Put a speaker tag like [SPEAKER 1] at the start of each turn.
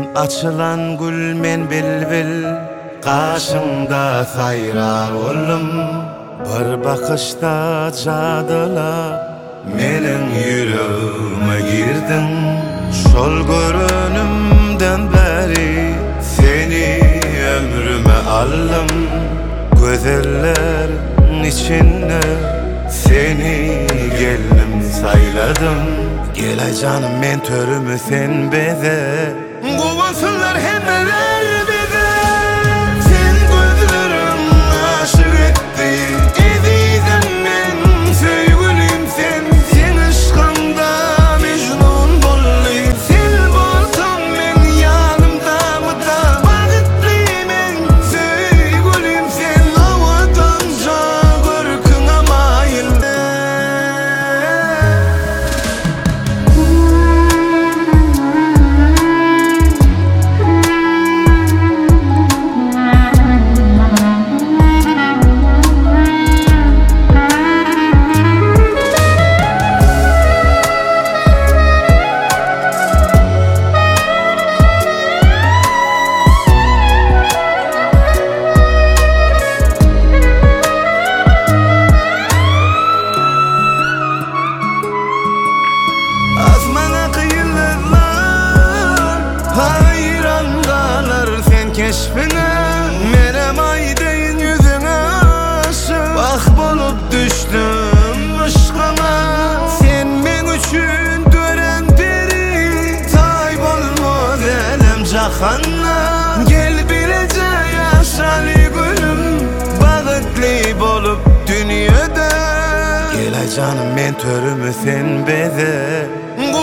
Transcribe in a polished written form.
[SPEAKER 1] Açılan gül men bilbil, kaşımda sayrar oldum. Bir bakışta cadıla menin yüreğime girdin. Şol görünümden beri seni ömrüme aldım. Gözellerin içinde seni gelinim sayladım. Gel canım men törümü sen beze, kovasınlar hemmeler bize. Sen gözlerim aşık etti, ezizim men sevgilim sen. Sen aşkında mecnun bolli, sen bolsan men yanımda mıda. Bağıtlı men sevgilim sen, avadanca görküne mayilde. Keşfine menem aydeyin yüzüne aşık, bak bolup düştüm aşkına. Sen men üçün dören deri, tay bolmaz elem cahanna. Gel bilece yaşali gülüm, bağıtlı bolup dünyada. Gel canım men törümü sen beze,